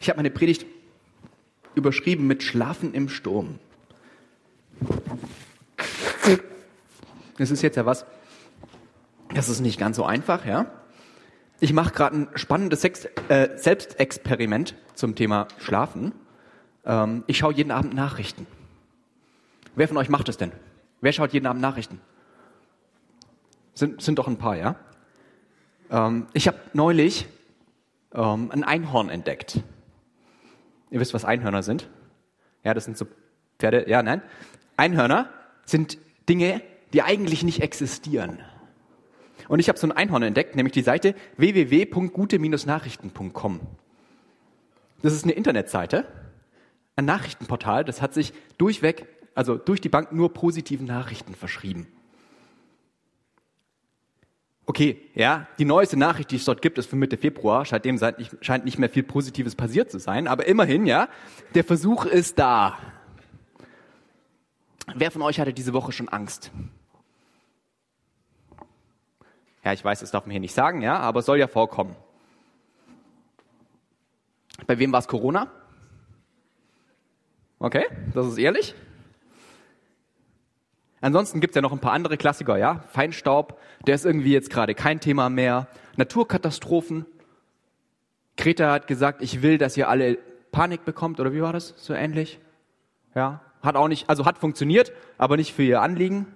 Ich habe meine Predigt überschrieben mit Schlafen im Sturm. Das ist jetzt ja was, das ist nicht ganz so einfach, ja. Ich mache gerade ein spannendes Selbstexperiment zum Thema Schlafen. Ich schaue jeden Abend Nachrichten. Wer von euch macht das denn? Wer schaut jeden Abend Nachrichten? Sind doch ein paar, ja? Ich habe neulich ein Einhorn entdeckt. Ihr wisst, was Einhörner sind? Ja, das sind so Pferde. Ja, nein. Einhörner sind Dinge, die eigentlich nicht existieren. Und ich habe so ein Einhorn entdeckt, nämlich die Seite www.gute-nachrichten.com. Das ist eine Internetseite, ein Nachrichtenportal, das hat sich durchweg, also durch die Bank nur positiven Nachrichten verschrieben. Okay, ja, die neueste Nachricht, die es dort gibt, ist für Mitte Februar. Seitdem scheint nicht mehr viel Positives passiert zu sein. Aber immerhin, ja, der Versuch ist da. Wer von euch hatte diese Woche schon Angst? Ja, ich weiß, das darf man hier nicht sagen, ja, aber es soll ja vorkommen. Bei wem war es Corona? Okay, das ist ehrlich. Ansonsten gibt es ja noch ein paar andere Klassiker, ja. Feinstaub, der ist irgendwie jetzt gerade kein Thema mehr. Naturkatastrophen. Greta hat gesagt, ich will, dass ihr alle Panik bekommt, oder wie war das? So ähnlich? Ja, hat funktioniert, aber nicht für ihr Anliegen.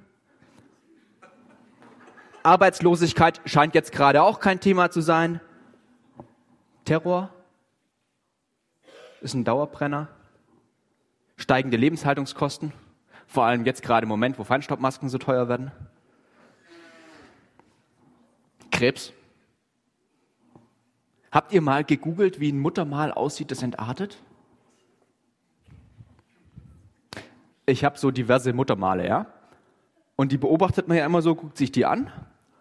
Arbeitslosigkeit scheint jetzt gerade auch kein Thema zu sein. Terror ist ein Dauerbrenner. Steigende Lebenshaltungskosten. Vor allem jetzt gerade im Moment, wo Feinstaubmasken so teuer werden. Krebs. Habt ihr mal gegoogelt, wie ein Muttermal aussieht, das entartet? Ich habe so diverse Muttermale, ja. Und die beobachtet man ja immer so, guckt sich die an.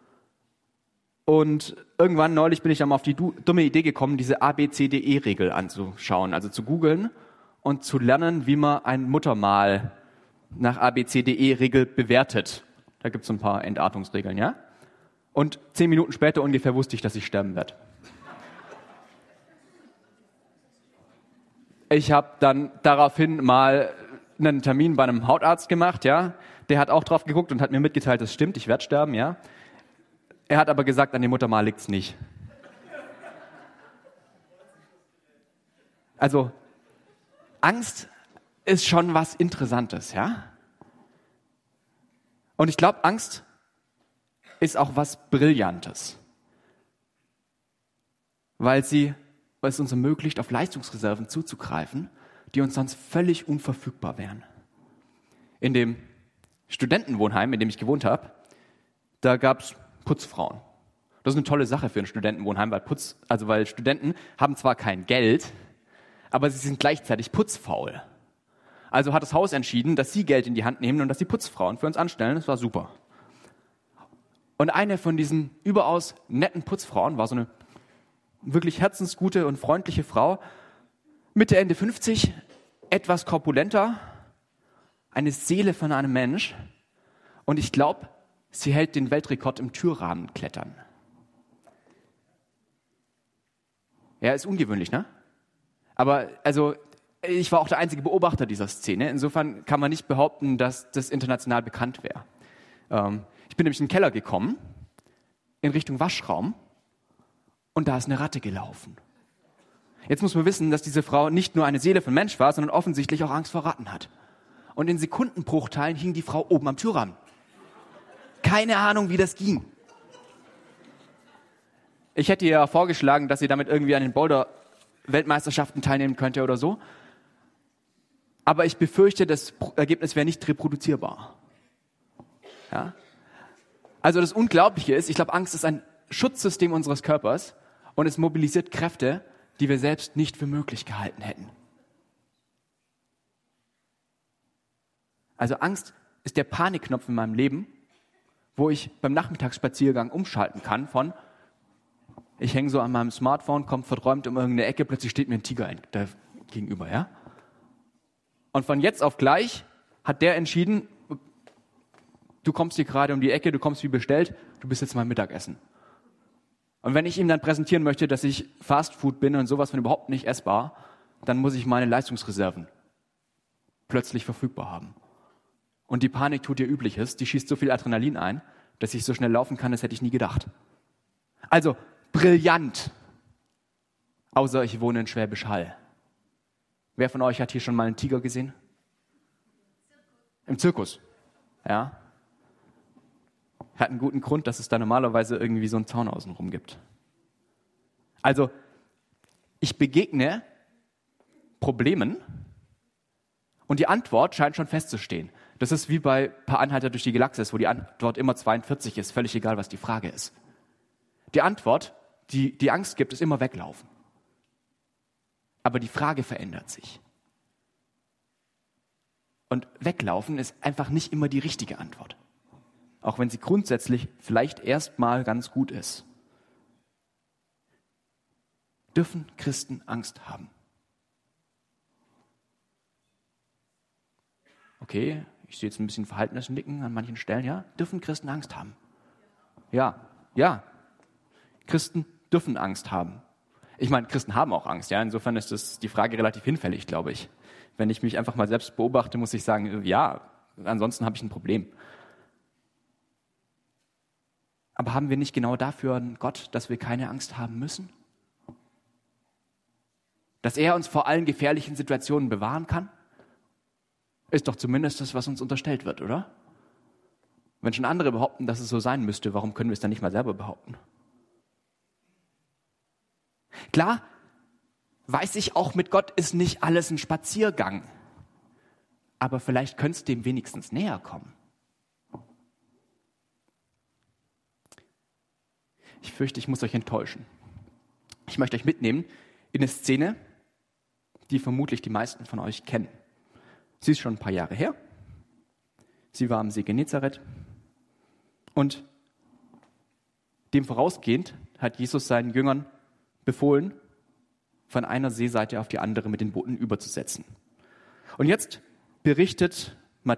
Und irgendwann neulich bin ich dann mal auf die dumme Idee gekommen, diese ABCDE-Regel anzuschauen, also zu googeln und zu lernen, wie man ein Muttermal nach ABCDE-Regel bewertet. Da gibt es ein paar Entartungsregeln, ja? Und 10 Minuten später ungefähr wusste ich, dass ich sterben werde. Ich habe dann daraufhin mal einen Termin bei einem Hautarzt gemacht, ja? Der hat auch drauf geguckt und hat mir mitgeteilt, das stimmt, ich werde sterben, ja? Er hat aber gesagt, an dem Muttermal liegt's nicht. Also, Angst ist schon was Interessantes, ja? Und ich glaube, Angst ist auch was Brillantes. Weil es uns ermöglicht, auf Leistungsreserven zuzugreifen, die uns sonst völlig unverfügbar wären. In dem Studentenwohnheim, in dem ich gewohnt habe, da gab's Putzfrauen. Das ist eine tolle Sache für ein Studentenwohnheim, weil Studenten haben zwar kein Geld, aber sie sind gleichzeitig putzfaul. Also hat das Haus entschieden, dass sie Geld in die Hand nehmen und dass sie Putzfrauen für uns anstellen. Das war super. Und eine von diesen überaus netten Putzfrauen war so eine wirklich herzensgute und freundliche Frau, Mitte, Ende 50, etwas korpulenter, eine Seele von einem Mensch. Und ich glaube, sie hält den Weltrekord im Türrahmenklettern. Ja, ist ungewöhnlich, ne? Aber ich war auch der einzige Beobachter dieser Szene. Insofern kann man nicht behaupten, dass das international bekannt wäre. Ich bin nämlich in den Keller gekommen, in Richtung Waschraum, und da ist eine Ratte gelaufen. Jetzt muss man wissen, dass diese Frau nicht nur eine Seele von Mensch war, sondern offensichtlich auch Angst vor Ratten hat. Und in Sekundenbruchteilen hing die Frau oben am Türrahmen. Keine Ahnung, wie das ging. Ich hätte ihr vorgeschlagen, dass sie damit irgendwie an den Boulder-Weltmeisterschaften teilnehmen könnte oder so. Aber ich befürchte, das Ergebnis wäre nicht reproduzierbar. Ja? Also das Unglaubliche ist, ich glaube, Angst ist ein Schutzsystem unseres Körpers und es mobilisiert Kräfte, die wir selbst nicht für möglich gehalten hätten. Also Angst ist der Panikknopf in meinem Leben, wo ich beim Nachmittagsspaziergang umschalten kann von, ich hänge so an meinem Smartphone, komme verträumt um irgendeine Ecke, plötzlich steht mir ein Tiger da gegenüber, ja? Und von jetzt auf gleich hat der entschieden, du kommst hier gerade um die Ecke, du kommst wie bestellt, du bist jetzt mal Mittagessen. Und wenn ich ihm dann präsentieren möchte, dass ich Fastfood bin und sowas von überhaupt nicht essbar, dann muss ich meine Leistungsreserven plötzlich verfügbar haben. Und die Panik tut ihr Übliches, die schießt so viel Adrenalin ein, dass ich so schnell laufen kann, das hätte ich nie gedacht. Also, brillant. Außer ich wohne in Schwäbisch Hall. Wer von euch hat hier schon mal einen Tiger gesehen? Im Zirkus. Ja. Hat einen guten Grund, dass es da normalerweise irgendwie so einen Zaun außenrum gibt. Also, ich begegne Problemen und die Antwort scheint schon festzustehen. Das ist wie bei Per Anhalter durch die Galaxis, wo die Antwort immer 42 ist, völlig egal, was die Frage ist. Die Antwort, die Angst gibt, ist immer weglaufen. Aber die Frage verändert sich. Und weglaufen ist einfach nicht immer die richtige Antwort. Auch wenn sie grundsätzlich vielleicht erstmal ganz gut ist. Dürfen Christen Angst haben? Okay, ich sehe jetzt ein bisschen verhaltenes Nicken an manchen Stellen. Ja, dürfen Christen Angst haben? Ja. Christen dürfen Angst haben. Ich meine, Christen haben auch Angst. Ja, insofern ist das die Frage relativ hinfällig, glaube ich. Wenn ich mich einfach mal selbst beobachte, muss ich sagen, ja, ansonsten habe ich ein Problem. Aber haben wir nicht genau dafür einen Gott, dass wir keine Angst haben müssen? Dass er uns vor allen gefährlichen Situationen bewahren kann? Ist doch zumindest das, was uns unterstellt wird, oder? Wenn schon andere behaupten, dass es so sein müsste, warum können wir es dann nicht mal selber behaupten? Klar, weiß ich auch, mit Gott ist nicht alles ein Spaziergang. Aber vielleicht könnte es dem wenigstens näher kommen. Ich fürchte, ich muss euch enttäuschen. Ich möchte euch mitnehmen in eine Szene, die vermutlich die meisten von euch kennen. Sie ist schon ein paar Jahre her. Sie war am See Genezareth. Und dem vorausgehend hat Jesus seinen Jüngern befohlen, von einer Seeseite auf die andere mit den Booten überzusetzen. Und jetzt berichtet,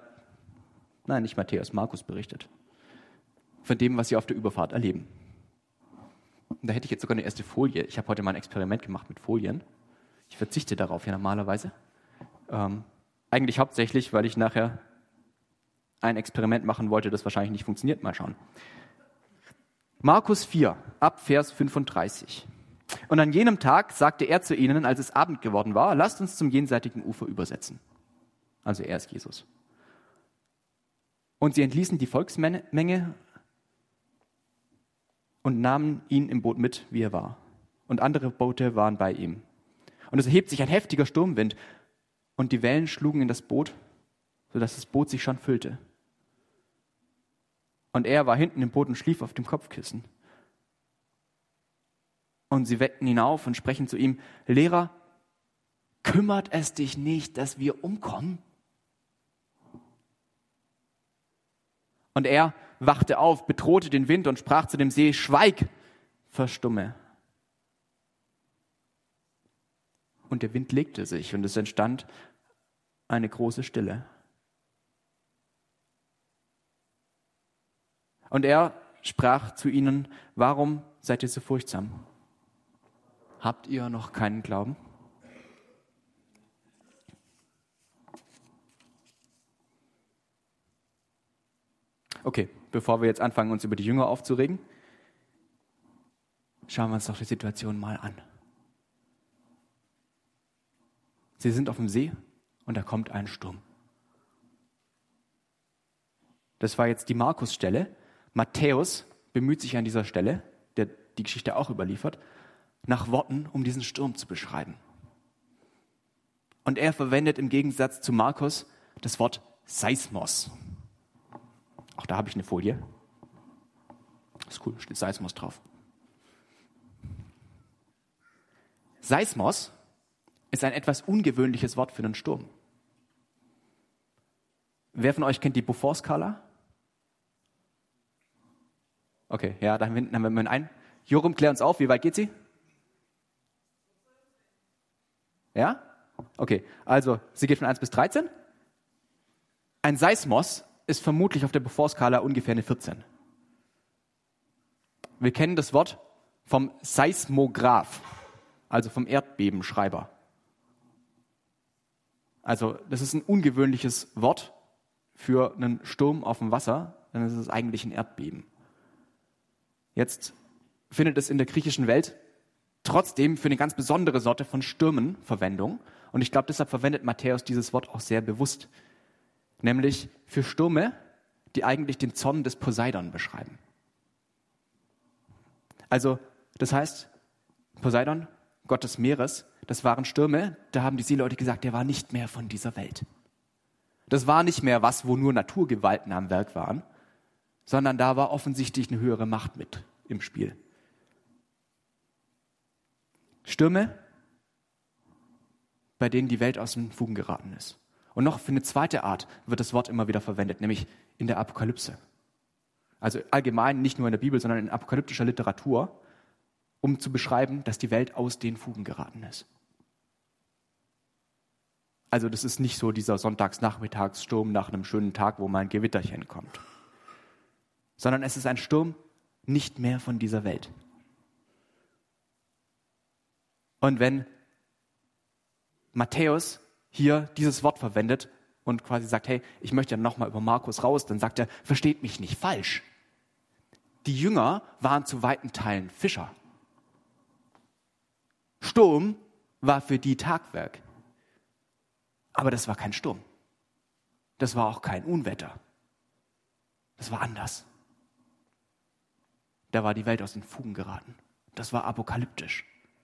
Markus berichtet von dem, was sie auf der Überfahrt erleben. Und da hätte ich jetzt sogar eine erste Folie. Ich habe heute mal ein Experiment gemacht mit Folien. Ich verzichte darauf ja normalerweise. Eigentlich hauptsächlich, weil ich nachher ein Experiment machen wollte, das wahrscheinlich nicht funktioniert. Mal schauen. Markus 4, ab Vers 35. Und an jenem Tag sagte er zu ihnen, als es Abend geworden war, lasst uns zum jenseitigen Ufer übersetzen. Also er ist Jesus. Und sie entließen die Volksmenge und nahmen ihn im Boot mit, wie er war. Und andere Boote waren bei ihm. Und es erhebt sich ein heftiger Sturmwind und die Wellen schlugen in das Boot, sodass das Boot sich schon füllte. Und er war hinten im Boot und schlief auf dem Kopfkissen. Und sie weckten ihn auf und sprechen zu ihm, Lehrer, kümmert es dich nicht, dass wir umkommen? Und er wachte auf, bedrohte den Wind und sprach zu dem See, schweig, verstumme. Und der Wind legte sich und es entstand eine große Stille. Und er sprach zu ihnen, warum seid ihr so furchtsam? Habt ihr noch keinen Glauben? Okay, bevor wir jetzt anfangen, uns über die Jünger aufzuregen, schauen wir uns doch die Situation mal an. Sie sind auf dem See und da kommt ein Sturm. Das war jetzt die Markus-Stelle. Matthäus bemüht sich an dieser Stelle, der die Geschichte auch überliefert, nach Worten, um diesen Sturm zu beschreiben. Und er verwendet im Gegensatz zu Markus das Wort Seismos. Auch da habe ich eine Folie. Das ist cool, steht Seismos drauf. Seismos ist ein etwas ungewöhnliches Wort für einen Sturm. Wer von euch kennt die Beaufort-Skala? Okay, ja, da hinten haben wir einen. Jorum, klär uns auf, wie weit geht sie? Ja? Okay, also sie geht von 1 bis 13. Ein Seismos ist vermutlich auf der Beaufort-Skala ungefähr eine 14. Wir kennen das Wort vom Seismograph, also vom Erdbebenschreiber. Also das ist ein ungewöhnliches Wort für einen Sturm auf dem Wasser, dann ist es eigentlich ein Erdbeben. Jetzt findet es in der griechischen Welt trotzdem für eine ganz besondere Sorte von Stürmen Verwendung. Und ich glaube, deshalb verwendet Matthäus dieses Wort auch sehr bewusst. Nämlich für Stürme, die eigentlich den Zorn des Poseidon beschreiben. Also, das heißt, Poseidon, Gott des Meeres, das waren Stürme, da haben die Seeleute gesagt, der war nicht mehr von dieser Welt. Das war nicht mehr was, wo nur Naturgewalten am Werk waren, sondern da war offensichtlich eine höhere Macht mit im Spiel. Stürme, bei denen die Welt aus den Fugen geraten ist. Und noch für eine zweite Art wird das Wort immer wieder verwendet, nämlich in der Apokalypse. Also allgemein, nicht nur in der Bibel, sondern in apokalyptischer Literatur, um zu beschreiben, dass die Welt aus den Fugen geraten ist. Also das ist nicht so dieser Sonntagsnachmittagssturm nach einem schönen Tag, wo mal ein Gewitterchen kommt. Sondern es ist ein Sturm nicht mehr von dieser Welt. Und wenn Matthäus hier dieses Wort verwendet und quasi sagt, hey, ich möchte ja nochmal über Markus raus, dann sagt er, versteht mich nicht falsch. Die Jünger waren zu weiten Teilen Fischer. Sturm war für die Tagwerk. Aber das war kein Sturm. Das war auch kein Unwetter. Das war anders. Da war die Welt aus den Fugen geraten. Das war apokalyptisch.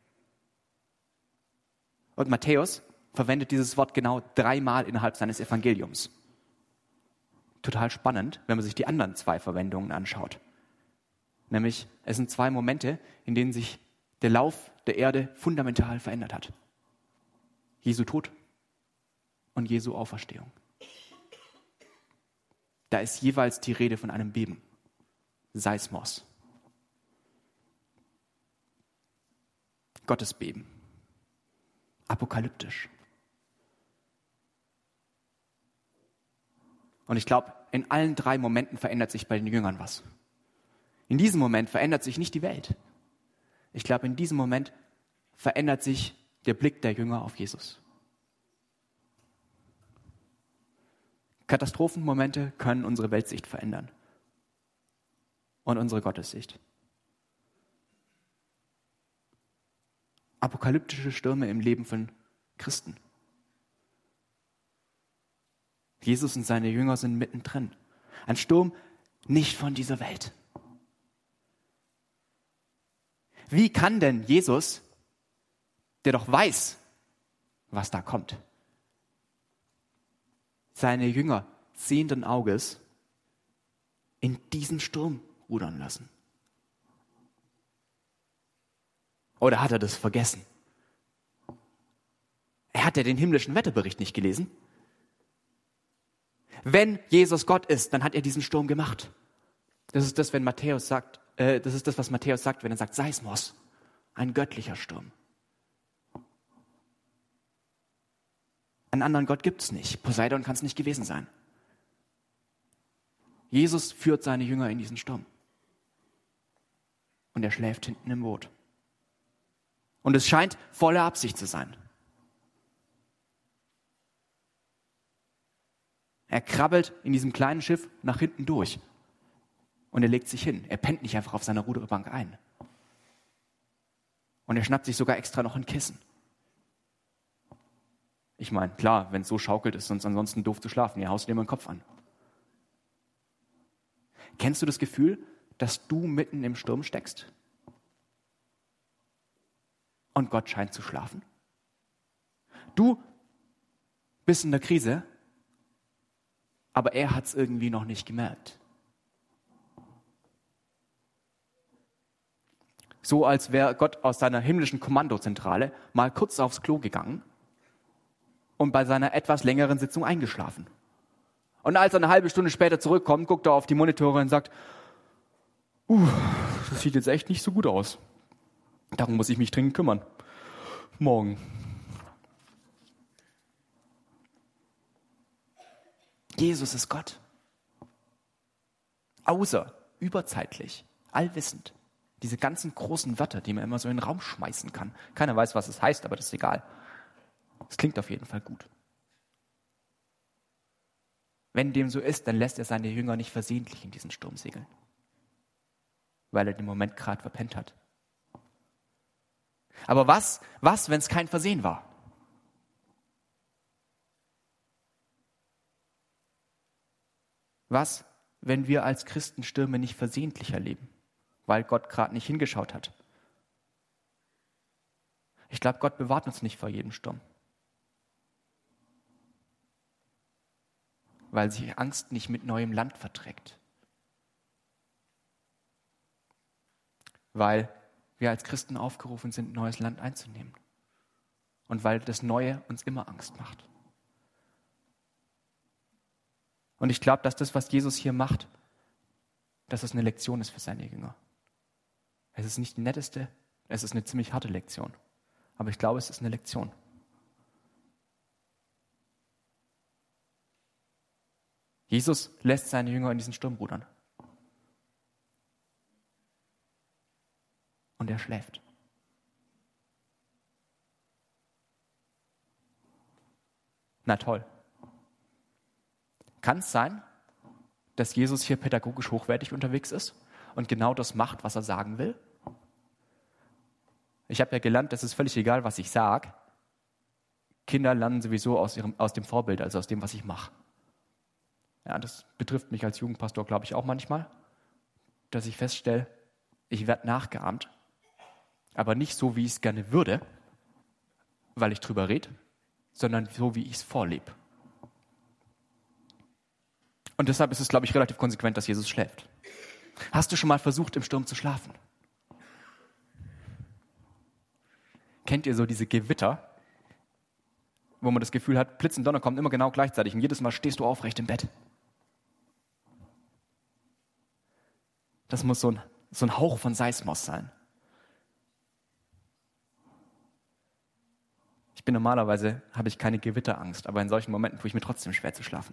Und Matthäus verwendet dieses Wort genau 3-mal innerhalb seines Evangeliums. Total spannend, wenn man sich die anderen 2 Verwendungen anschaut. Nämlich, es sind 2 Momente, in denen sich der Lauf der Erde fundamental verändert hat. Jesu Tod und Jesu Auferstehung. Da ist jeweils die Rede von einem Beben. Seismos. Gottesbeben. Apokalyptisch. Und ich glaube, in allen 3 Momenten verändert sich bei den Jüngern was. In diesem Moment verändert sich nicht die Welt. Ich glaube, in diesem Moment verändert sich der Blick der Jünger auf Jesus. Katastrophenmomente können unsere Weltsicht verändern. Und unsere Gottessicht. Apokalyptische Stürme im Leben von Christen. Jesus und seine Jünger sind mittendrin. Ein Sturm nicht von dieser Welt. Wie kann denn Jesus, der doch weiß, was da kommt, seine Jünger sehenden Auges in diesen Sturm rudern lassen? Oder hat er das vergessen? Hat er den himmlischen Wetterbericht nicht gelesen? Wenn Jesus Gott ist, dann hat er diesen Sturm gemacht. Das ist das, was Matthäus sagt, wenn er sagt, Seismos, ein göttlicher Sturm. Einen anderen Gott gibt es nicht. Poseidon kann es nicht gewesen sein. Jesus führt seine Jünger in diesen Sturm. Und er schläft hinten im Boot. Und es scheint volle Absicht zu sein. Er krabbelt in diesem kleinen Schiff nach hinten durch. Und er legt sich hin. Er pennt nicht einfach auf seiner Ruderbank ein. Und er schnappt sich sogar extra noch ein Kissen. Ich meine, klar, wenn es so schaukelt, ist es sonst ansonsten doof zu schlafen. Ihr haust dir immer den Kopf an. Kennst du das Gefühl, dass du mitten im Sturm steckst? Und Gott scheint zu schlafen? Du bist in der Krise, aber er hat es irgendwie noch nicht gemerkt. So als wäre Gott aus seiner himmlischen Kommandozentrale mal kurz aufs Klo gegangen und bei seiner etwas längeren Sitzung eingeschlafen. Und als er eine halbe Stunde später zurückkommt, guckt er auf die Monitore und sagt, das sieht jetzt echt nicht so gut aus. Darum muss ich mich dringend kümmern. Morgen. Jesus ist Gott. Außer, überzeitlich, allwissend. Diese ganzen großen Wörter, die man immer so in den Raum schmeißen kann. Keiner weiß, was es heißt, aber das ist egal. Es klingt auf jeden Fall gut. Wenn dem so ist, dann lässt er seine Jünger nicht versehentlich in diesen Sturm segeln, weil er den Moment gerade verpennt hat. Aber was, wenn es kein Versehen war? Was, wenn wir als Christen Stürme nicht versehentlich erleben, weil Gott gerade nicht hingeschaut hat? Ich glaube, Gott bewahrt uns nicht vor jedem Sturm, weil sich Angst nicht mit neuem Land verträgt. Weil wir als Christen aufgerufen sind, neues Land einzunehmen. Und weil das Neue uns immer Angst macht. Und ich glaube, dass das, was Jesus hier macht, dass es eine Lektion ist für seine Jünger. Es ist nicht die netteste, es ist eine ziemlich harte Lektion. Aber ich glaube, es ist eine Lektion. Jesus lässt seine Jünger in diesen Sturm rudern. Und er schläft. Na toll. Kann es sein, dass Jesus hier pädagogisch hochwertig unterwegs ist und genau das macht, was er sagen will? Ich habe ja gelernt, das ist völlig egal, was ich sage. Kinder lernen sowieso aus dem Vorbild, also aus dem, was ich mache. Ja, das betrifft mich als Jugendpastor, glaube ich, auch manchmal, dass ich feststelle, ich werde nachgeahmt, aber nicht so, wie ich es gerne würde, weil ich drüber rede, sondern so, wie ich es vorlebe. Und deshalb ist es, glaube ich, relativ konsequent, dass Jesus schläft. Hast du schon mal versucht, im Sturm zu schlafen? Kennt ihr so diese Gewitter, wo man das Gefühl hat, Blitz und Donner kommen immer genau gleichzeitig und jedes Mal stehst du aufrecht im Bett? Das muss so ein Hauch von Seismos sein. Normalerweise habe ich keine Gewitterangst, aber in solchen Momenten tue ich mir trotzdem schwer zu schlafen.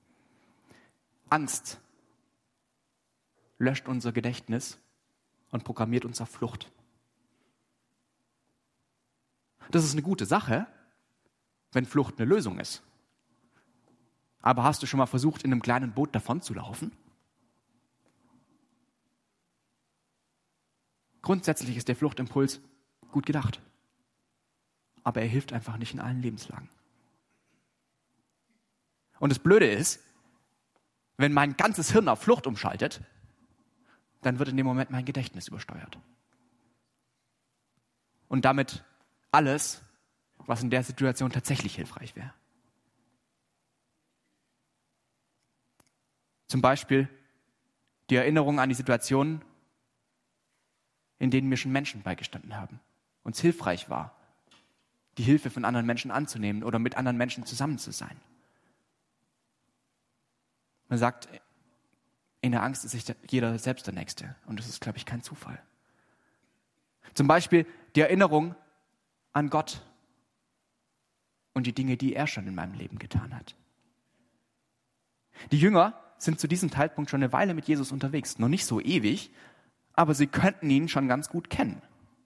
Angst löscht unser Gedächtnis und programmiert uns auf Flucht. Das ist eine gute Sache, wenn Flucht eine Lösung ist. Aber hast du schon mal versucht, in einem kleinen Boot davon zu laufen? Grundsätzlich ist der Fluchtimpuls gut gedacht. Aber er hilft einfach nicht in allen Lebenslagen. Und das Blöde ist, wenn mein ganzes Hirn auf Flucht umschaltet, dann wird in dem Moment mein Gedächtnis übersteuert. Und damit alles, was in der Situation tatsächlich hilfreich wäre. Zum Beispiel die Erinnerung an die Situationen, in denen mir schon Menschen beigestanden haben, uns hilfreich war, die Hilfe von anderen Menschen anzunehmen oder mit anderen Menschen zusammen zu sein. Man sagt, in der Angst ist sich jeder selbst der Nächste. Und das ist, glaube ich, kein Zufall. Zum Beispiel die Erinnerung an Gott und die Dinge, die er schon in meinem Leben getan hat. Die Jünger sind zu diesem Zeitpunkt schon eine Weile mit Jesus unterwegs. Noch nicht so ewig, aber sie könnten ihn schon ganz gut kennen.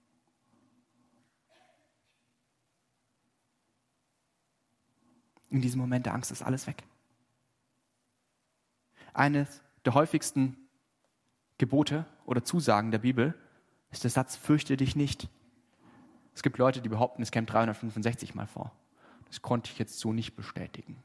In diesem Moment der Angst ist alles weg. Eines der häufigsten Gebote oder Zusagen der Bibel ist der Satz, fürchte dich nicht. Es gibt Leute, die behaupten, es käme 365 Mal vor. Das konnte ich jetzt so nicht bestätigen.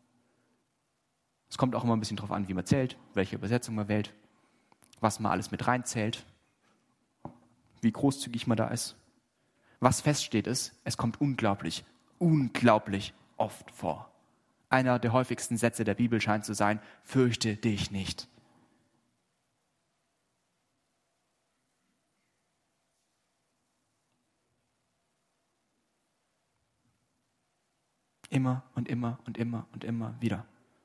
Es kommt auch immer ein bisschen drauf an, wie man zählt, welche Übersetzung man wählt, was man alles mit reinzählt, wie großzügig man da ist. Was feststeht ist, es kommt unglaublich oft vor. Einer der häufigsten Sätze der Bibel scheint zu sein, fürchte dich nicht. Immer und immer und immer und immer wieder.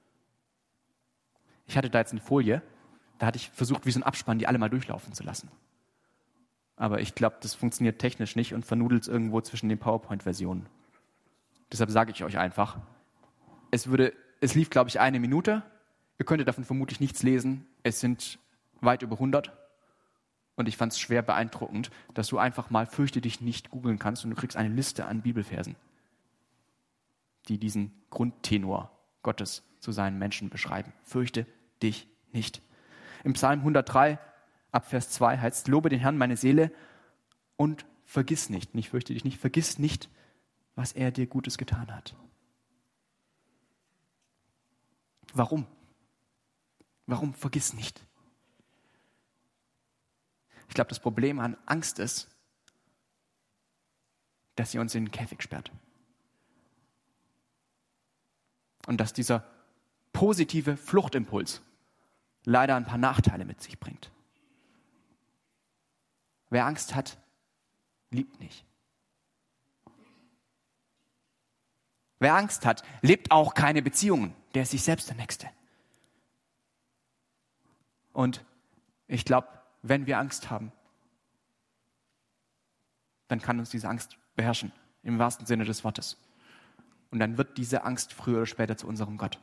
Ich hatte da jetzt eine Folie, da hatte ich versucht, wie so ein Abspann, die alle mal durchlaufen zu lassen. Aber ich glaube, das funktioniert technisch nicht und vernudelt es irgendwo zwischen den PowerPoint-Versionen. Deshalb sage ich euch einfach, es lief, glaube ich, 1 Minute. Ihr könntet davon vermutlich nichts lesen. Es sind weit über 100. Und ich fand es schwer beeindruckend, dass du einfach mal fürchte dich nicht googeln kannst und du kriegst eine Liste an Bibelversen, die diesen Grundtenor Gottes zu seinen Menschen beschreiben. Fürchte dich nicht. Im Psalm 103, ab Vers 2 heißt: Lobe den Herrn, meine Seele, und vergiss nicht fürchte dich nicht, vergiss nicht, was er dir Gutes getan hat. Warum? Warum vergiss nicht? Ich glaube, das Problem an Angst ist, dass sie uns in den Käfig sperrt. Und dass dieser positive Fluchtimpuls leider ein paar Nachteile mit sich bringt. Wer Angst hat, liebt nicht. Wer Angst hat, lebt auch keine Beziehungen. Der ist sich selbst der Nächste. Und ich glaube, wenn wir Angst haben, dann kann uns diese Angst beherrschen, im wahrsten Sinne des Wortes. Und dann wird diese Angst früher oder später zu unserem Gott.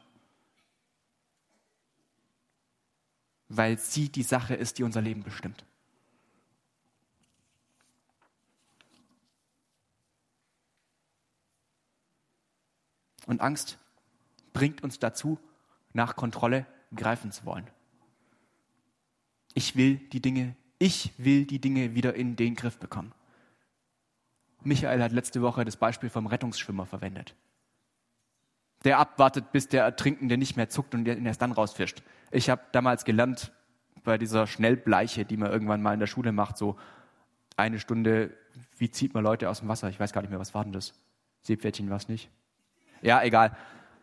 Weil sie die Sache ist, die unser Leben bestimmt. Und Angst bringt uns dazu, nach Kontrolle greifen zu wollen. Ich will die Dinge wieder in den Griff bekommen. Michael hat letzte Woche das Beispiel vom Rettungsschwimmer verwendet. Der abwartet, bis der Ertrinkende nicht mehr zuckt und ihn erst dann rausfischt. Ich habe damals gelernt, bei dieser Schnellbleiche, die man irgendwann mal in der Schule macht, so 1 Stunde, wie zieht man Leute aus dem Wasser? Ich weiß gar nicht mehr, was war denn das? Seepferdchen war es nicht? Ja, egal.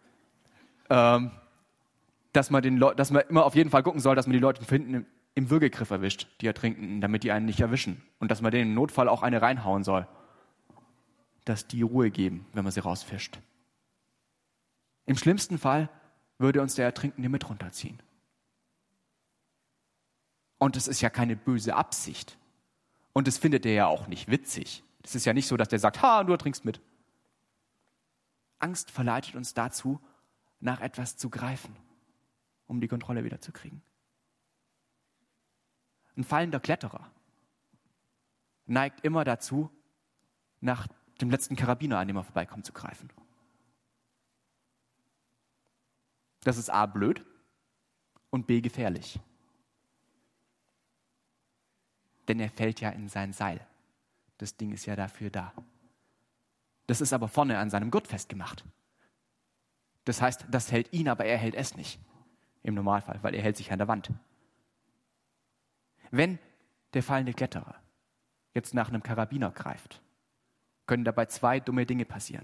Dass man immer auf jeden Fall gucken soll, dass man die Leute hinten im Würgegriff erwischt, die Ertrinkenden, damit die einen nicht erwischen. Und dass man denen im Notfall auch eine reinhauen soll. Dass die Ruhe geben, wenn man sie rausfischt. Im schlimmsten Fall würde uns der Ertrinkende mit runterziehen. Und es ist ja keine böse Absicht. Und das findet er ja auch nicht witzig. Das ist ja nicht so, dass der sagt, ha, du ertrinkst mit. Angst verleitet uns dazu, nach etwas zu greifen, um die Kontrolle wieder zu kriegen. Ein fallender Kletterer neigt immer dazu, nach dem letzten Karabiner, an dem er vorbeikommt, zu greifen. Das ist A, blöd und B, gefährlich. Denn er fällt ja in sein Seil. Das Ding ist ja dafür da. Das ist aber vorne an seinem Gurt festgemacht. Das heißt, das hält ihn, aber er hält es nicht. Im Normalfall, weil er hält sich an der Wand. Wenn der fallende Kletterer jetzt nach einem Karabiner greift, können dabei 2 dumme Dinge passieren.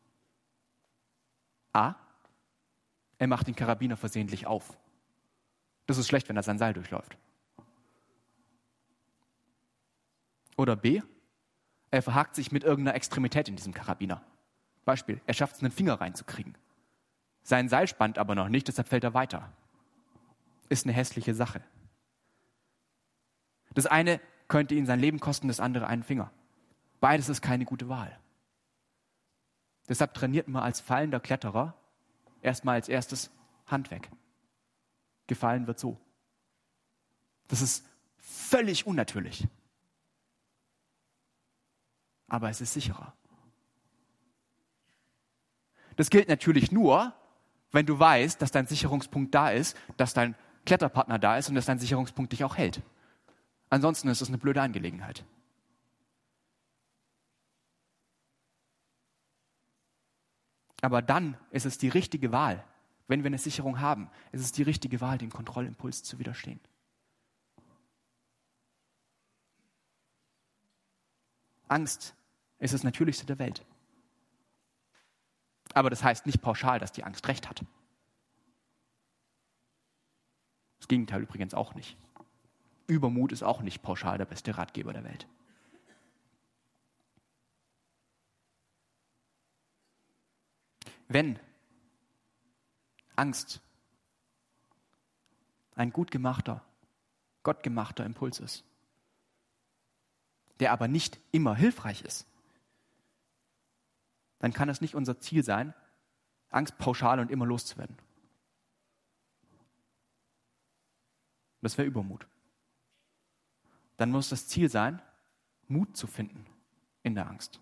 A, er macht den Karabiner versehentlich auf. Das ist schlecht, wenn er sein Seil durchläuft. Oder B, er verhakt sich mit irgendeiner Extremität in diesem Karabiner. Beispiel, er schafft es, einen Finger reinzukriegen. Sein Seil spannt aber noch nicht, deshalb fällt er weiter. Ist eine hässliche Sache. Das eine könnte ihn sein Leben kosten, das andere einen Finger. Beides ist keine gute Wahl. Deshalb trainiert man als fallender Kletterer erstmal als erstes Hand weg. Gefallen wird so. Das ist völlig unnatürlich. Aber es ist sicherer. Das gilt natürlich nur, wenn du weißt, dass dein Sicherungspunkt da ist, dass dein Kletterpartner da ist und dass dein Sicherungspunkt dich auch hält. Ansonsten ist es eine blöde Angelegenheit. Aber dann ist es die richtige Wahl. Wenn wir eine Sicherung haben, ist es die richtige Wahl, dem Kontrollimpuls zu widerstehen. Angst ist das Natürlichste der Welt. Aber das heißt nicht pauschal, dass die Angst recht hat. Das Gegenteil übrigens auch nicht. Übermut ist auch nicht pauschal der beste Ratgeber der Welt. Wenn Angst ein gut gemachter, gottgemachter Impuls ist, der aber nicht immer hilfreich ist, dann kann es nicht unser Ziel sein, Angst pauschal und immer loszuwerden. Das wäre Übermut. Dann muss das Ziel sein, Mut zu finden in der Angst.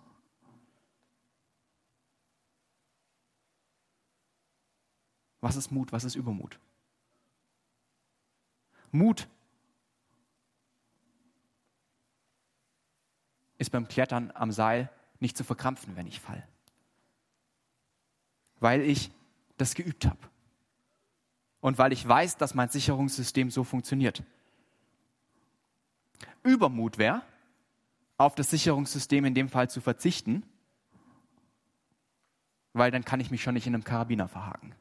Was ist Mut? Was ist Übermut? Mut ist beim Klettern am Seil nicht zu verkrampfen, wenn ich falle. Weil ich das geübt habe. Und weil ich weiß, dass mein Sicherungssystem so funktioniert. Übermut wäre, auf das Sicherungssystem in dem Fall zu verzichten, weil dann kann ich mich schon nicht in einem Karabiner verhaken.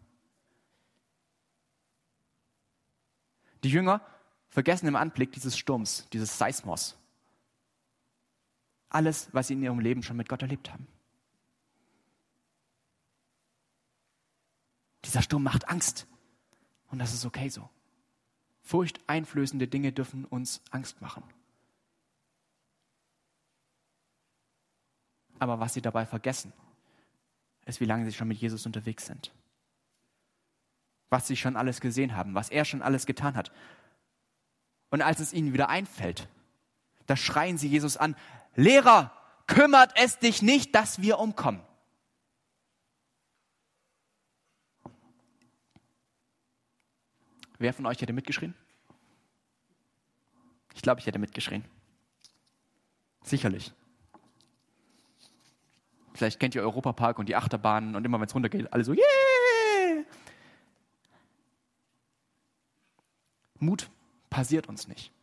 Die Jünger vergessen im Anblick dieses Sturms, dieses Seismos, alles, was sie in ihrem Leben schon mit Gott erlebt haben. Dieser Sturm macht Angst. Und das ist okay so. Furchteinflößende Dinge dürfen uns Angst machen. Aber was sie dabei vergessen, ist, wie lange sie schon mit Jesus unterwegs sind. Was sie schon alles gesehen haben, was er schon alles getan hat. Und als es ihnen wieder einfällt, da schreien sie Jesus an: Lehrer, kümmert es dich nicht, dass wir umkommen? Wer von euch hätte mitgeschrien? Ich glaube, ich hätte mitgeschrien. Sicherlich. Vielleicht kennt ihr Europapark und die Achterbahnen und immer wenn es runtergeht, alle so, yeah! Mut passiert uns nicht.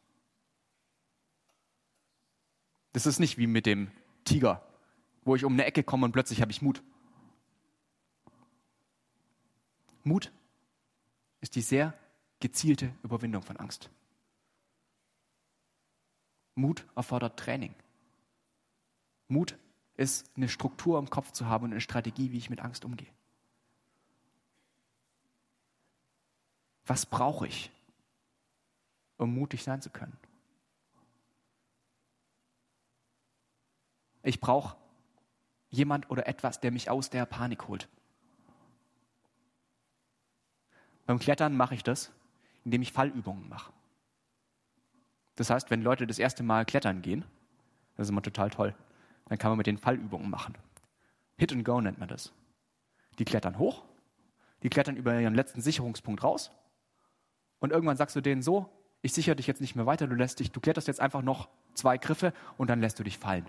Das ist nicht wie mit dem Tiger, wo ich um eine Ecke komme und plötzlich habe ich Mut. Mut ist die sehr gezielte Überwindung von Angst. Mut erfordert Training. Mut ist eine Struktur im Kopf zu haben und eine Strategie, wie ich mit Angst umgehe. Was brauche ich, um mutig sein zu können? Ich brauche jemand oder etwas, der mich aus der Panik holt. Beim Klettern mache ich das, indem ich Fallübungen mache. Das heißt, wenn Leute das erste Mal klettern gehen, das ist immer total toll, dann kann man mit denen Fallübungen machen. Hit and Go nennt man das. Die klettern hoch, die klettern über ihren letzten Sicherungspunkt raus und irgendwann sagst du denen so: Ich sichere dich jetzt nicht mehr weiter, du kletterst jetzt einfach noch 2 Griffe und dann lässt du dich fallen.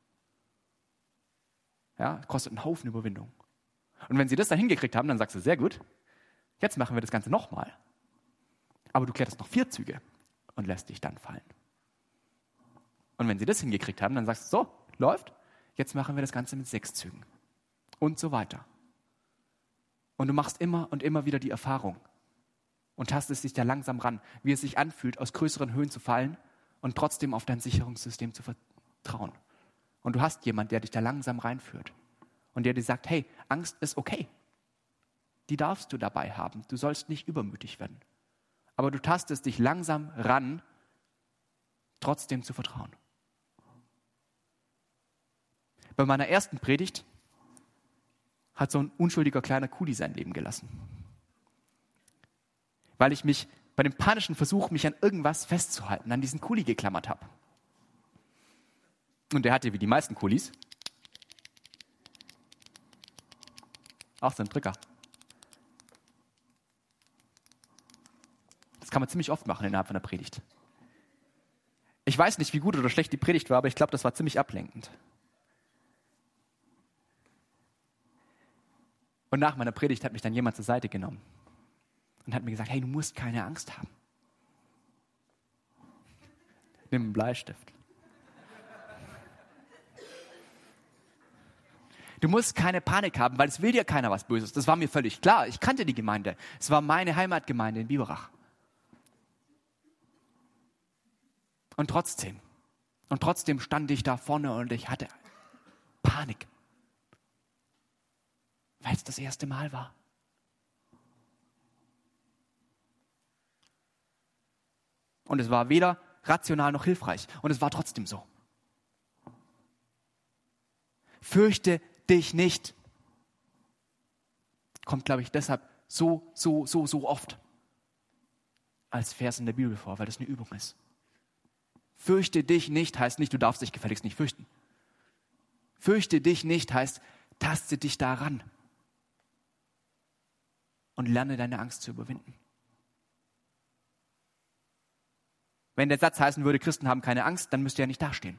Ja, kostet einen Haufen Überwindung. Und wenn sie das dann hingekriegt haben, dann sagst du: Sehr gut, jetzt machen wir das Ganze nochmal. Aber du kletterst noch 4 Züge und lässt dich dann fallen. Und wenn sie das hingekriegt haben, dann sagst du: So, läuft, jetzt machen wir das Ganze mit 6 Zügen. Und so weiter. Und du machst immer und immer wieder die Erfahrung und tastest dich da langsam ran, wie es sich anfühlt, aus größeren Höhen zu fallen und trotzdem auf dein Sicherungssystem zu vertrauen. Und du hast jemanden, der dich da langsam reinführt und der dir sagt: Hey, Angst ist okay. Die darfst du dabei haben. Du sollst nicht übermütig werden. Aber du tastest dich langsam ran, trotzdem zu vertrauen. Bei meiner ersten Predigt hat so ein unschuldiger kleiner Kuli sein Leben gelassen. Weil ich mich bei dem panischen Versuch, mich an irgendwas festzuhalten, an diesen Kuli geklammert habe. Und der hatte, wie die meisten Kulis, auch so einen Drücker. Das kann man ziemlich oft machen innerhalb von der Predigt. Ich weiß nicht, wie gut oder schlecht die Predigt war, aber ich glaube, das war ziemlich ablenkend. Und nach meiner Predigt hat mich dann jemand zur Seite genommen und hat mir gesagt: Hey, du musst keine Angst haben. Nimm einen Bleistift. Du musst keine Panik haben, weil es will dir keiner was Böses. Das war mir völlig klar. Ich kannte die Gemeinde. Es war meine Heimatgemeinde in Biberach. Und trotzdem stand ich da vorne und ich hatte Panik. Weil es das erste Mal war. Und es war weder rational noch hilfreich. Und es war trotzdem so. Fürchte dich nicht. Kommt, glaube ich, deshalb so oft als Vers in der Bibel vor, weil das eine Übung ist. Fürchte dich nicht heißt nicht, du darfst dich gefälligst nicht fürchten. Fürchte dich nicht heißt, taste dich daran. und lerne deine Angst zu überwinden. Wenn der Satz heißen würde, Christen haben keine Angst, dann müsste er nicht dastehen.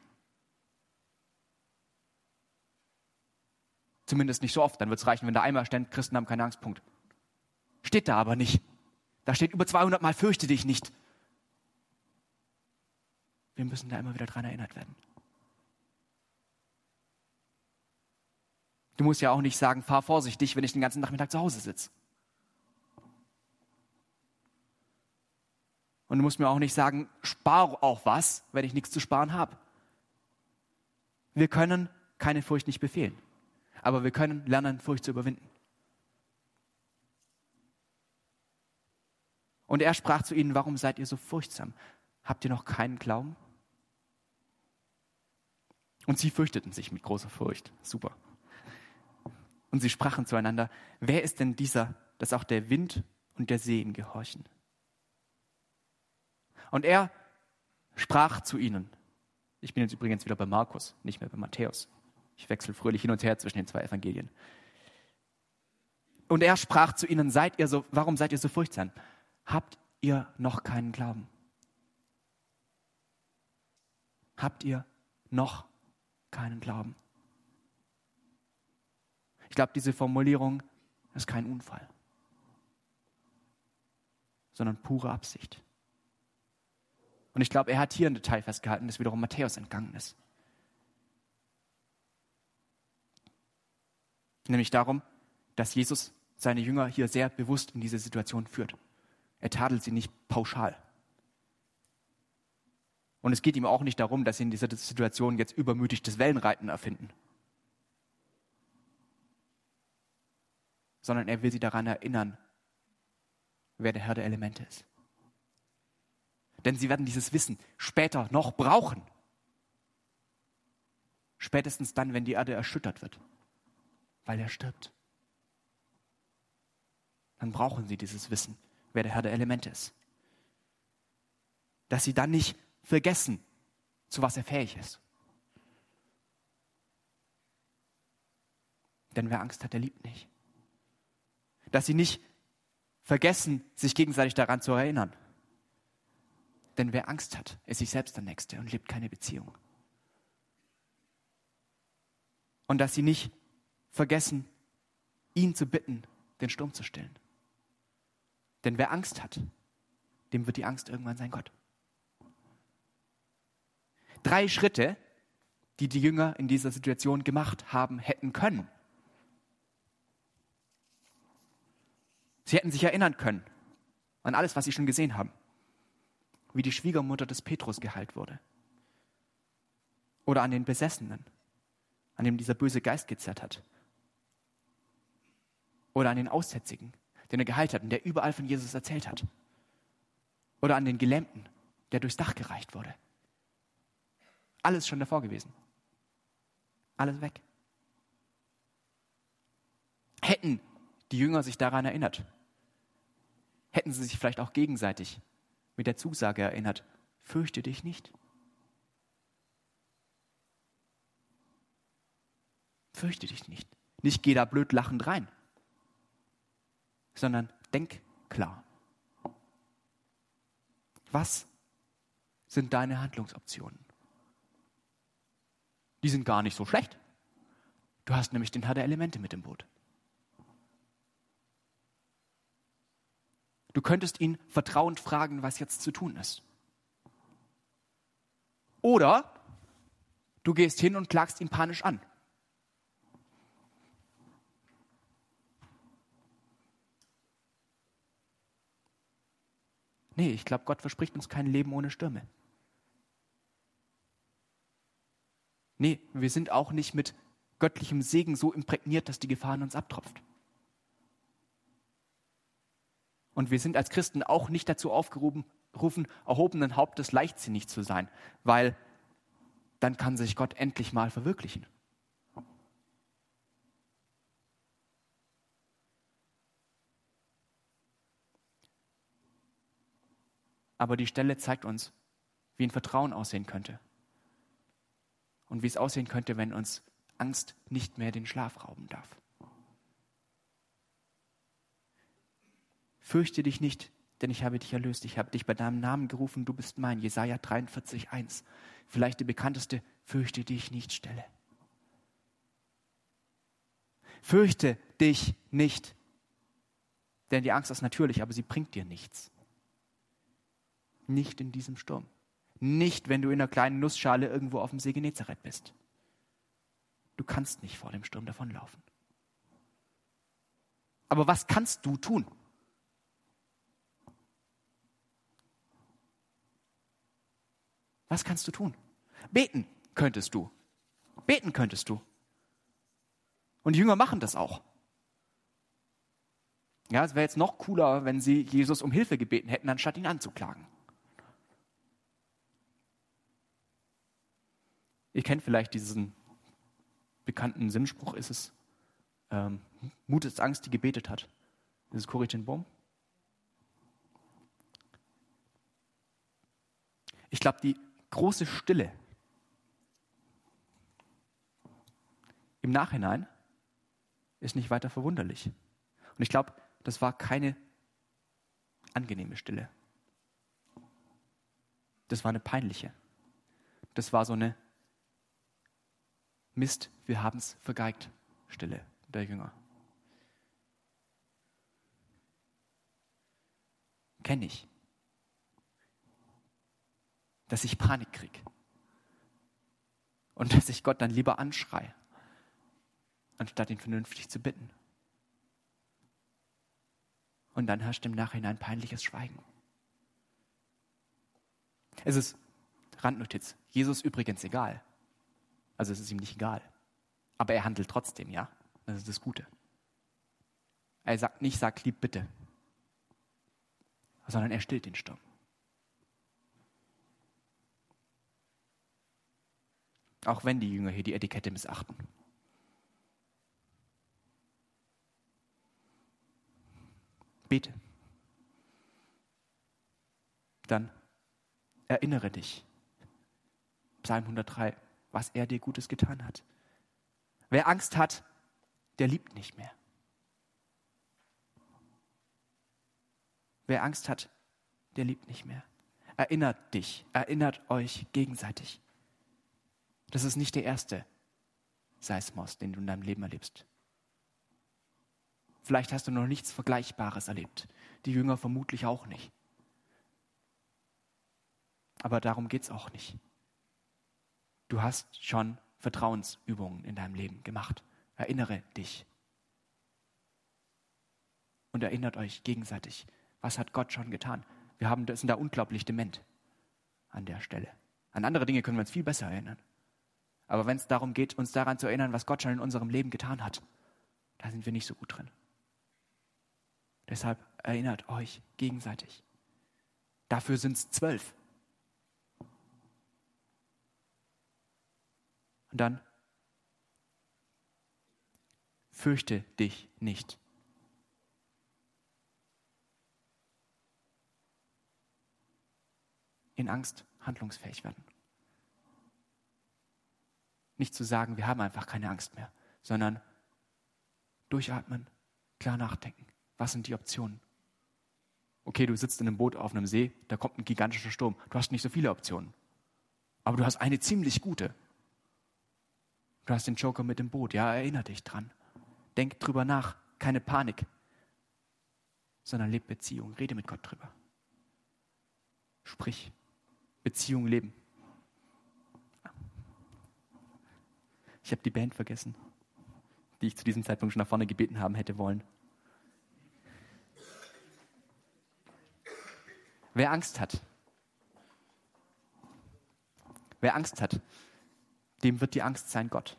Zumindest nicht so oft. Dann wird es reichen, wenn da einmal steht, Christen haben keine Angst, Punkt. Steht da aber nicht. Da steht über 200 Mal, fürchte dich nicht. Wir müssen da immer wieder dran erinnert werden. Du musst ja auch nicht sagen, fahr vorsichtig, wenn ich den ganzen Nachmittag zu Hause sitze. Und du musst mir auch nicht sagen, spar auch was, wenn ich nichts zu sparen habe. Wir können keine Furcht nicht befehlen. Aber wir können lernen, Furcht zu überwinden. Und er sprach zu ihnen, warum seid ihr so furchtsam? Habt ihr noch keinen Glauben? Und sie fürchteten sich mit großer Furcht. Super. Und sie sprachen zueinander, wer ist denn dieser, dass auch der Wind und der See ihm gehorchen? Und er sprach zu ihnen. Ich bin jetzt übrigens wieder bei Markus, nicht mehr bei Matthäus. Ich wechsle fröhlich hin und her zwischen den zwei Evangelien. Und er sprach zu ihnen, warum seid ihr so furchtsam? Habt ihr noch keinen Glauben? Habt ihr noch keinen Glauben? Ich glaube, diese Formulierung ist kein Unfall, sondern pure Absicht. Und ich glaube, er hat hier ein Detail festgehalten, das wiederum Matthäus entgangen ist. Nämlich darum, dass Jesus seine Jünger hier sehr bewusst in diese Situation führt. Er tadelt sie nicht pauschal. Und es geht ihm auch nicht darum, dass sie in dieser Situation jetzt übermütig das Wellenreiten erfinden. Sondern er will sie daran erinnern, wer der Herr der Elemente ist. Denn sie werden dieses Wissen später noch brauchen. Spätestens dann, wenn die Erde erschüttert wird, weil er stirbt. Dann brauchen sie dieses Wissen, wer der Herr der Elemente ist. Dass sie dann nicht vergessen, zu was er fähig ist. Denn wer Angst hat, der liebt nicht. Dass sie nicht vergessen, sich gegenseitig daran zu erinnern. Denn wer Angst hat, ist sich selbst der Nächste und lebt keine Beziehung. Und dass sie nicht vergessen, ihn zu bitten, den Sturm zu stillen. Denn wer Angst hat, dem wird die Angst irgendwann sein Gott. 3 Schritte, die die Jünger in dieser Situation gemacht haben, hätten können. Sie hätten sich erinnern können an alles, was sie schon gesehen haben. Wie die Schwiegermutter des Petrus geheilt wurde. Oder an den Besessenen, an dem dieser böse Geist gezerrt hat. Oder an den Aussätzigen, den er geheilt hat und der überall von Jesus erzählt hat. Oder an den Gelähmten, der durchs Dach gereicht wurde. Alles schon davor gewesen. Alles weg. Hätten die Jünger sich daran erinnert, hätten sie sich vielleicht auch gegenseitig mit der Zusage erinnert, fürchte dich nicht. Fürchte dich nicht. Nicht geh da blöd lachend rein, sondern denk klar. Was sind deine Handlungsoptionen? Die sind gar nicht so schlecht. Du hast nämlich den Herr der Elemente mit im Boot. Du könntest ihn vertrauend fragen, was jetzt zu tun ist. Oder du gehst hin und klagst ihn panisch an. Nee, ich glaube, Gott verspricht uns kein Leben ohne Stürme. Nee, wir sind auch nicht mit göttlichem Segen so imprägniert, dass die Gefahr an uns abtropft. Und wir sind als Christen auch nicht dazu aufgerufen, erhobenen Hauptes leichtsinnig zu sein, weil dann kann sich Gott endlich mal verwirklichen. Aber die Stelle zeigt uns, wie ein Vertrauen aussehen könnte. Und wie es aussehen könnte, wenn uns Angst nicht mehr den Schlaf rauben darf. Fürchte dich nicht, denn ich habe dich erlöst. Ich habe dich bei deinem Namen gerufen, du bist mein. Jesaja 43,1. Vielleicht die bekannteste Fürchte dich nicht Stelle. Fürchte dich nicht, denn die Angst ist natürlich, aber sie bringt dir nichts. Nicht in diesem Sturm. Nicht, wenn du in einer kleinen Nussschale irgendwo auf dem See Genezareth bist. Du kannst nicht vor dem Sturm davonlaufen. Aber was kannst du tun? Was kannst du tun? Beten könntest du. Beten könntest du. Und die Jünger machen das auch. Ja, es wäre jetzt noch cooler, wenn sie Jesus um Hilfe gebeten hätten, anstatt ihn anzuklagen. Ihr kennt vielleicht diesen bekannten Sinnspruch, ist es, Mut ist Angst, die gebetet hat. Das ist Corrie ten Boom. Ich glaube, die große Stille im Nachhinein ist nicht weiter verwunderlich. Und ich glaube, das war keine angenehme Stille. Das war eine peinliche. Das war so eine Mist, wir haben es vergeigt Stille der Jünger. Kenne ich. Dass ich Panik kriege. Und dass ich Gott dann lieber anschreie, anstatt ihn vernünftig zu bitten. Und dann herrscht im Nachhinein peinliches Schweigen. Es ist, Randnotiz, Jesus übrigens egal. Also es ist ihm nicht egal. Aber er handelt trotzdem, ja? Das ist das Gute. Er sagt nicht, sag lieb bitte. Sondern er stillt den Sturm. Auch wenn die Jünger hier die Etikette missachten. Bete. Dann erinnere dich. Psalm 103, was er dir Gutes getan hat. Wer Angst hat, der liebt nicht mehr. Wer Angst hat, der liebt nicht mehr. Erinnert dich, erinnert euch gegenseitig. Das ist nicht der erste Seismos, den du in deinem Leben erlebst. Vielleicht hast du noch nichts Vergleichbares erlebt. Die Jünger vermutlich auch nicht. Aber darum geht es auch nicht. Du hast schon Vertrauensübungen in deinem Leben gemacht. Erinnere dich. Und erinnert euch gegenseitig. Was hat Gott schon getan? Wir sind da unglaublich dement an der Stelle. An andere Dinge können wir uns viel besser erinnern. Aber wenn es darum geht, uns daran zu erinnern, was Gott schon in unserem Leben getan hat, da sind wir nicht so gut drin. Deshalb erinnert euch gegenseitig. Dafür sind es 12. Und dann fürchte dich nicht. In Angst handlungsfähig werden. Nicht zu sagen, wir haben einfach keine Angst mehr, sondern durchatmen, klar nachdenken. Was sind die Optionen? Okay, du sitzt in einem Boot auf einem See, da kommt ein gigantischer Sturm. Du hast nicht so viele Optionen. Aber du hast eine ziemlich gute. Du hast den Joker mit dem Boot. Ja, erinnere dich dran. Denk drüber nach. Keine Panik. Sondern leb Beziehung. Rede mit Gott drüber. Sprich. Beziehung leben. Ich habe die Band vergessen, die ich zu diesem Zeitpunkt schon nach vorne gebeten haben hätte wollen. Wer Angst hat, dem wird die Angst sein Gott.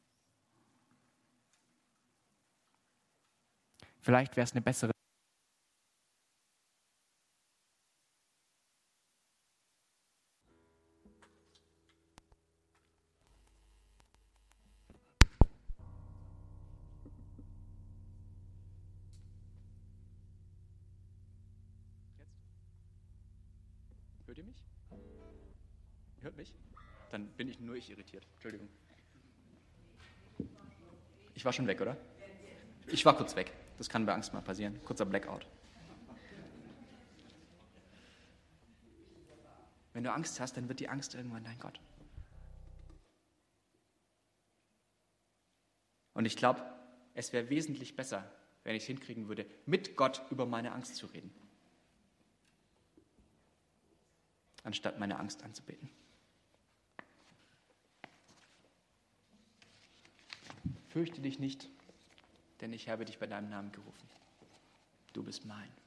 Vielleicht wäre es eine bessere. Hört ihr mich? Ihr hört mich? Dann bin ich nur irritiert. Entschuldigung. Ich war schon weg, oder? Ich war kurz weg. Das kann bei Angst mal passieren. Kurzer Blackout. Wenn du Angst hast, dann wird die Angst irgendwann dein Gott. Und ich glaube, es wäre wesentlich besser, wenn ich es hinkriegen würde, mit Gott über meine Angst zu reden, anstatt meine Angst anzubeten. Fürchte dich nicht, denn ich habe dich bei deinem Namen gerufen. Du bist mein.